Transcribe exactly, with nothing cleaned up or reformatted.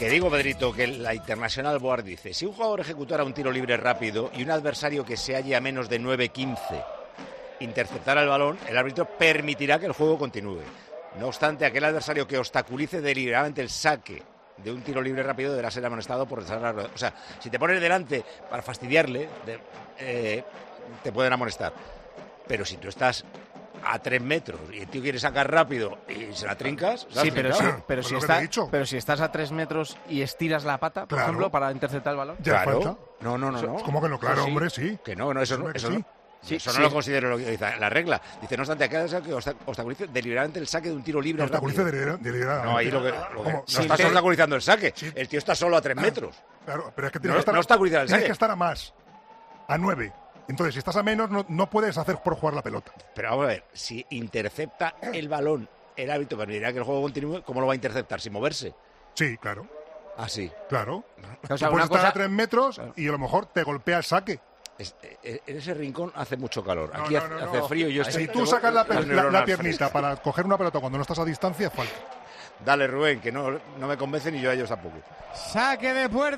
Que digo, Pedrito, que la International Board dice, si un jugador ejecutara un tiro libre rápido y un adversario que se halle a menos de nueve quince interceptara el balón, el árbitro permitirá que el juego continúe. No obstante, aquel adversario que obstaculice deliberadamente el saque de un tiro libre rápido deberá ser amonestado por desarrollar la... O sea, si te pones delante para fastidiarle, de, eh, te pueden amonestar. Pero si tú estás a tres metros y el tío quiere sacar rápido y se la trincas... Sí, pero, sí, pero, Pues si lo que está, te he dicho. pero si estás a tres metros y estiras la pata, por Claro. ejemplo, para interceptar el balón. Ya Claro. falta. No, no, no, no. ¿Cómo que no? Claro, Sí. hombre, sí. Que no, no, eso no, Hombre, que eso sí. no. Sí, eso sí. no lo considero lo que dice la regla. Dice, no obstante, aquel que obsta- obstaculice deliberadamente el saque de un tiro libre Obstaculice rápido. deliberadamente. No, ahí lo que, lo que- ¿Cómo? no Sí, estás sí. obstaculizando el saque. Sí. El tío está solo a tres metros. Claro, pero es que No- tienes que estar, no obstaculizar el tienes saque. que estar a más, a nueve. Entonces, si estás a menos, no, no puedes hacer por jugar la pelota. Pero vamos a ver, si intercepta el balón, el árbitro permitirá que el juego continúe, ¿cómo lo va a interceptar? ¿Sin moverse? Sí, claro, Así. claro. O sea, Tú una puedes estar cosa- a tres metros y a lo mejor te golpea el saque. Es- eh, en ese rincón hace mucho calor. No, Aquí no, hace, no, hace no. frío y yo Si estoy- tú tengo sacas la, las la- neuronas la piernita frescas. para coger una pelota cuando no estás a distancia, falta. Dale, Rubén, que no, no me convence ni yo a ellos tampoco. Saque de puerta.